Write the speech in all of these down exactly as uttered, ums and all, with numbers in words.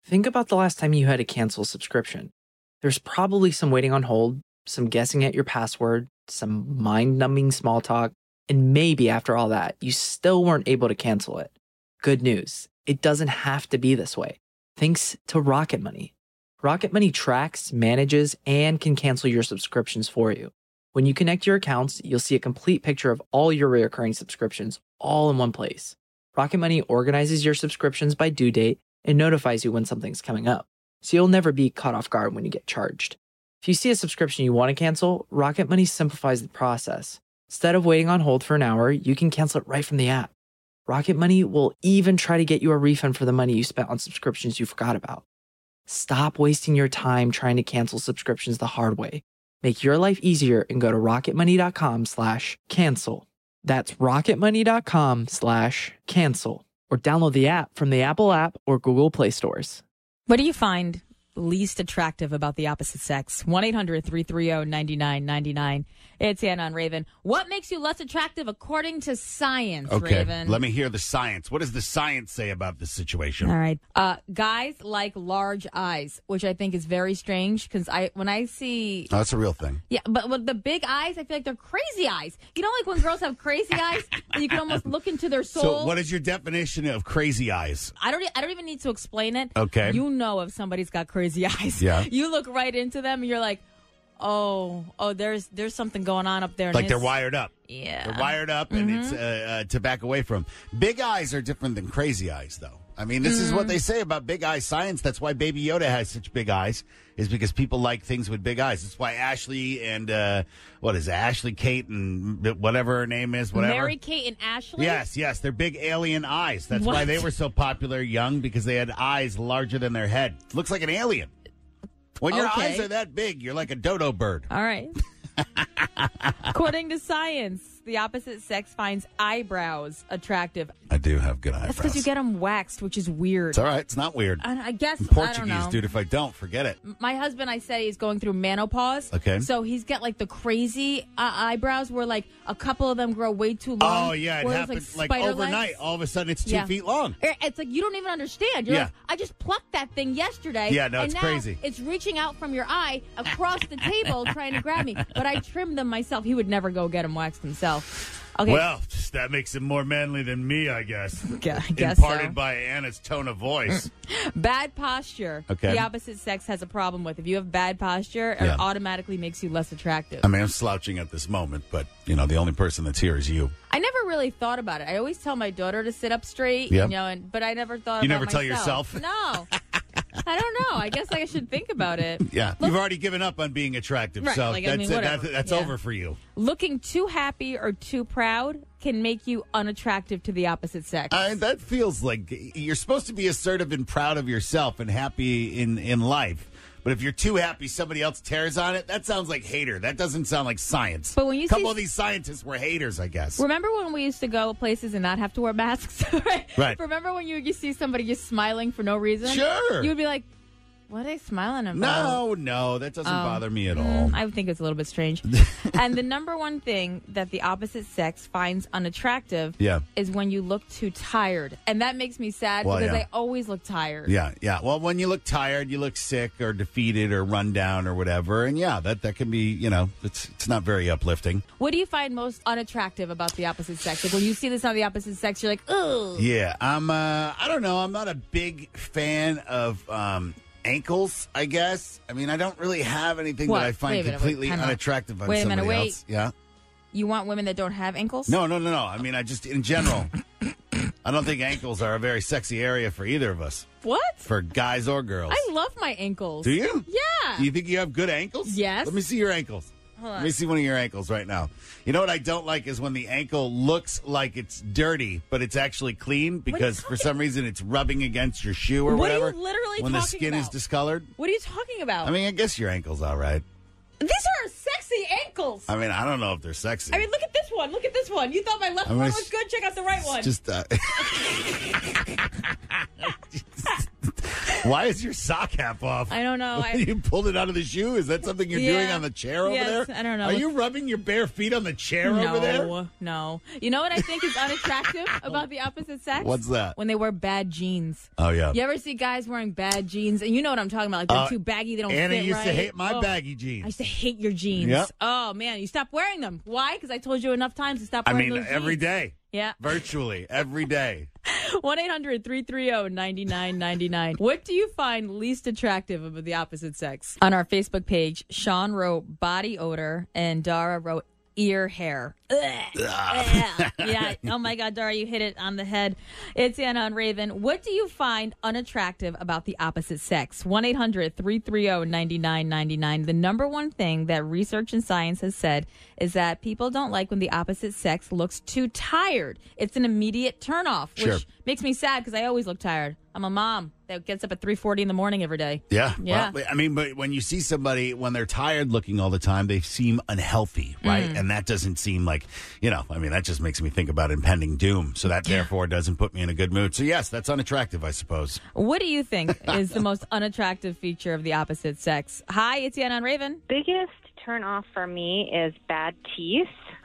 Think about the last time you had to cancel a subscription. There's probably some waiting on hold, some guessing at your password, some mind-numbing small talk, and maybe after all that, you still weren't able to cancel it. Good news, it doesn't have to be this way. Thanks to Rocket Money. Rocket Money tracks, manages, and can cancel your subscriptions for you. When you connect your accounts, you'll see a complete picture of all your recurring subscriptions all in one place. Rocket Money organizes your subscriptions by due date and notifies you when something's coming up, so you'll never be caught off guard when you get charged. If you see a subscription you want to cancel, Rocket Money simplifies the process. Instead of waiting on hold for an hour, you can cancel it right from the app. Rocket Money will even try to get you a refund for the money you spent on subscriptions you forgot about. Stop wasting your time trying to cancel subscriptions the hard way. Make your life easier and go to rocketmoney.com slash cancel. That's rocketmoney.com slash cancel. Or download the app from the Apple app or Google Play stores. What do you find least attractive about the opposite sex? one eight hundred three three zero nine nine nine nine. It's Anna on Raven. What makes you less attractive according to science, Okay, Raven? let me hear the science. What does the science say about this situation? All right. Uh, guys like large eyes, which I think is very strange because I when I see... Oh, that's a real thing. Yeah, but with the big eyes, I feel like they're crazy eyes. You know, like when girls have crazy eyes, and you can almost look into their soul. So what is your definition of crazy eyes? I don't. e- I don't even need to explain it. Okay. You know if somebody's got crazy eyes. Yeah. You look right into them, and you're like, oh, oh, there's there's something going on up there. and Like they're it's- wired up. Yeah. They're wired up, and Mm-hmm. it's uh, uh, to back away from. Big eyes are different than crazy eyes, though. I mean, this is what Mm-hmm. they say about big eye science. That's why Baby Yoda has such big eyes, is because people like things with big eyes. That's why Ashley and, uh, what is it, Ashley, Kate, and whatever her name is, whatever. Mary Kate and Ashley. Yes, yes, they're big alien eyes. That's why What? they were so popular young, because they had eyes larger than their head. Looks like an alien. When your Okay. eyes are that big, you're like a dodo bird. All right. According to science, the opposite sex finds eyebrows attractive. I do have good eyebrows. That's because you get them waxed, which is weird. It's all right. It's not weird. And I guess I'm I don't Portuguese, know. dude. If I don't, forget it. My husband, I said he's going through menopause. Okay. So he's got like the crazy uh, eyebrows where like a couple of them grow way too long. Oh, yeah. It where it's, happens like, spider overnight. legs. All of a sudden, it's two Yeah. feet long. It's like you don't even understand. You're Yeah. like, I just plucked that thing yesterday. Yeah, no, and it's now crazy. It's reaching out from your eye across the table trying to grab me. But I trimmed them myself. He would never go get them waxed himself. Okay. Well, that makes him more manly than me, I guess. Yeah, I guess Imparted so. by Anna's tone of voice. Bad posture. Okay. The opposite sex has a problem with. If you have bad posture, Yeah. it automatically makes you less attractive. I mean, I'm slouching at this moment, but, you know, the only person that's here is you. I never really thought about it. I always tell my daughter to sit up straight, Yeah. you know, and but I never thought. You about never tell myself. yourself? No, I don't know. I guess I should think about it. Yeah. Look- You've already given up on being attractive, Right, so like, I that's, mean, it. whatever. that's, that's Yeah. over for you. Looking too happy or too proud can make you unattractive to the opposite sex. I, that feels like you're supposed to be assertive and proud of yourself and happy in, in life. But if you're too happy, somebody else tears on it, that sounds like hater. That doesn't sound like science. But when you A couple see- of these scientists were haters, I guess. Remember when we used to go places and not have to wear masks? right? Right. Remember when you you see somebody just smiling for no reason? Sure. You would be like, what are they smiling about? No, no, that doesn't Um, bother me at all. Mm, I would think it's a little bit strange. And the number one thing that the opposite sex finds unattractive Yeah. is when you look too tired. And that makes me sad Well, because yeah. I always look tired. Yeah, yeah. Well, when you look tired, you look sick or defeated or run down or whatever. And yeah, that, that can be, you know, it's it's not very uplifting. What do you find most unattractive about the opposite sex? Like when you see this on the opposite sex, you're like, ugh. Yeah, I'm, uh, I don't know. I'm not a big fan of um, ankles, I guess. I mean, I don't really have anything What? that I Wait a find minute, completely wait, time out. unattractive on Wait a minute, somebody wait. else. Yeah. You want women that don't have ankles? No, no, no, no. I mean, I just, in general, I don't think ankles are a very sexy area for either of us, What? for guys or girls. I love my ankles. Do you? Yeah. Do you think you have good ankles? Yes. Let me see your ankles. Hold Let on. me see one of your ankles right now. You know what I don't like is when the ankle looks like it's dirty, but it's actually clean because for some reason it's rubbing against your shoe or What are you whatever. literally when the talking skin is about? discolored. What are you talking about? I mean, I guess your ankle's all right. These are sexy ankles. I mean, I don't know if they're sexy. I mean, look at this one. Look at this one. You thought my left I mean, one it's- was good? Check out the right one. Just uh, Why is your sock half off? I don't know. I, You pulled it out of the shoe? Is that something you're Yeah. doing on the chair over Yes, there? I don't know. Are you rubbing your bare feet on the chair over there? no, no. You know what I think is unattractive about the opposite sex? What's that? When they wear bad jeans. Oh, yeah. You ever see guys wearing bad jeans? And you know what I'm talking about. Like they're Uh, too baggy. They don't Anna fit used right. to hate my Oh, baggy I jeans. used to hate your jeans. Yep. Oh, man. You stopped wearing them. Why? Because I told you enough times to stop I wearing mean, those every jeans. day. Yeah. Virtually every day. one eight hundred three three zero nine nine nine nine. What do you find least attractive about the opposite sex? On our Facebook page, Sean wrote body odor and Dara wrote ear hair. Ugh. Ugh. Yeah. Oh my God, Dara, you hit it on the head. It's Anna on Raven. What do you find unattractive about the opposite sex? one eight hundred three three zero nine nine nine nine. The number one thing that research and science has said is that people don't like when the opposite sex looks too tired. It's an immediate turnoff, which Sure. makes me sad because I always look tired. I'm a mom that gets up at three forty in the morning every day. Yeah. Yeah. Well, I mean, but when you see somebody, when they're tired looking all the time, they seem unhealthy, right? Mm. And that doesn't seem like, you know, I mean, that just makes me think about impending doom. So that therefore doesn't put me in a good mood. So, yes, that's unattractive, I suppose. What do you think is the most unattractive feature of the opposite sex? Hi, it's Anna on Raven. Biggest turn off for me is bad teeth.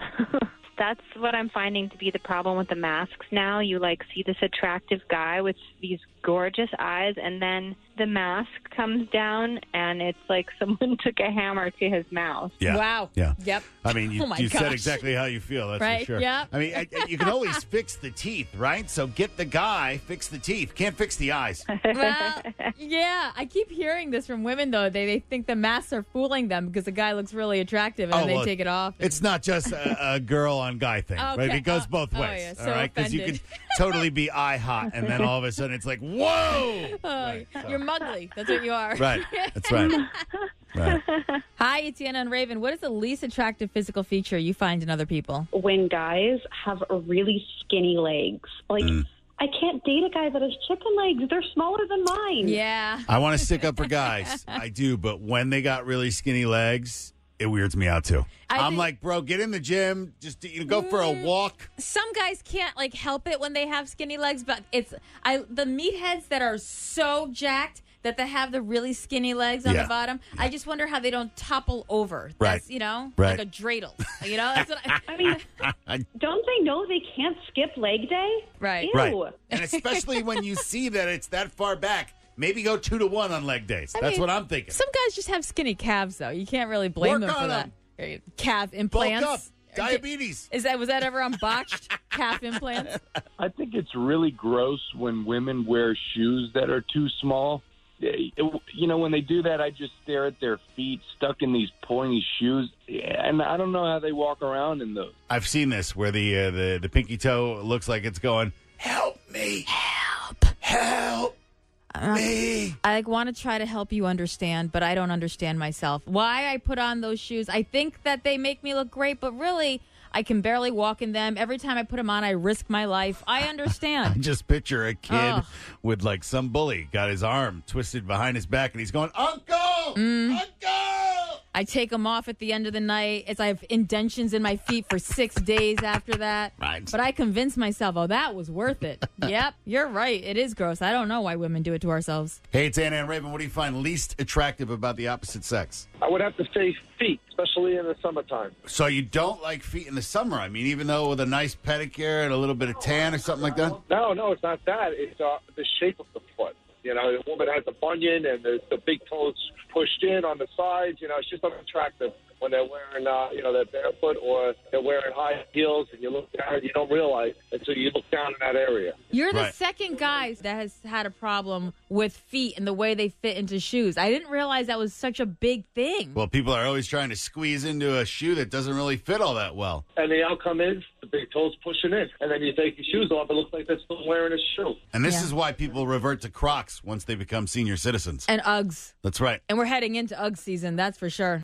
That's what I'm finding to be the problem with the masks now. You like see this attractive guy with these gorgeous eyes, and then the mask comes down and it's like someone took a hammer to his mouth. Yeah. Wow. Yeah. Yep. I mean, you, Oh, my you said gosh. exactly how you feel. That's Right, for sure. yeah. I mean, I, I- you can always fix the teeth, right? So get the guy, fix the teeth. Can't fix the eyes. Well, yeah, I keep hearing this from women though. They they think the masks are fooling them because the guy looks really attractive and Oh, then they well, take it off. It's not just a, a girl on guy thing, right? Okay. It goes Oh, both oh, ways. yeah, all so right, because you could offended. totally be eye hot, and then all of a sudden it's like, whoa! Oh, Right, so- You're mugly. That's what you are. Right. That's right. Right. Hi, it's Anna and Raven. What is the least attractive physical feature you find in other people? When guys have really skinny legs. Like, Mm. I can't date a guy that has chicken legs. They're smaller than mine. Yeah. I want to stick up for guys. I do, but when they got really skinny legs, it weirds me out too. I I'm think- like, bro, get in the gym, just you know, go for a walk. Some guys can't like help it when they have skinny legs, but it's I the meatheads that are so jacked that they have the really skinny legs on Yeah. the bottom. I just wonder how they don't topple over. Right. That's, you know, Right. like a dreidel. You know, that's what I, I mean, don't they know they can't skip leg day? Right. Ew. Right. And especially when you see that it's that far back, maybe go two to one on leg days. I That's mean, what I'm thinking. Some guys just have skinny calves, though. You can't really blame Work them for on that. them. Calf Bulk implants. up. Diabetes. Is that was that ever on botched calf implants? I think it's really gross when women wear shoes that are too small. It- you know, when they do that, I just stare at their feet stuck in these pointy shoes, and I don't know how they walk around in those. I've seen this where the uh, the the pinky toe looks like it's going, help me, Help. help me. I like, want to try to help you understand, but I don't understand myself. Why I put on those shoes, I think that they make me look great, but really, I can barely walk in them. Every time I put them on, I risk my life. I understand. Just picture a kid Ugh. with like some bully got his arm twisted behind his back and he's going, Uncle! Mm. Uncle! I take them off at the end of the night as I have indentions in my feet for six days after that. Right. But I convinced myself, oh, that was worth it. Yep, you're right. It is gross. I don't know why women do it to ourselves. Hey, it's Anna and Raven. What do you find least attractive about the opposite sex? I would have to say feet, especially in the summertime. So you don't like feet in the summer? I mean, even though with a nice pedicure and a little bit of tan or something like that? No, no, it's not that. It's uh, the shape of the foot. You know, the woman has the bunion and the, the big toes pushed in on the sides. You know, it's just unattractive when they're wearing, uh, you know, they're barefoot or they're wearing high heels, and you look down, you don't realize until you look down in that area. You're the Right. second guy that has had a problem with feet and the way they fit into shoes. I didn't realize that was such a big thing. Well, people are always trying to squeeze into a shoe that doesn't really fit all that well. And the outcome is the big toes pushing in. And then you take your shoes off, it looks like they're still wearing a shoe. And this Yeah. is why people revert to Crocs once they become senior citizens. And Uggs. That's right. And we're heading into Ugg season, that's for sure.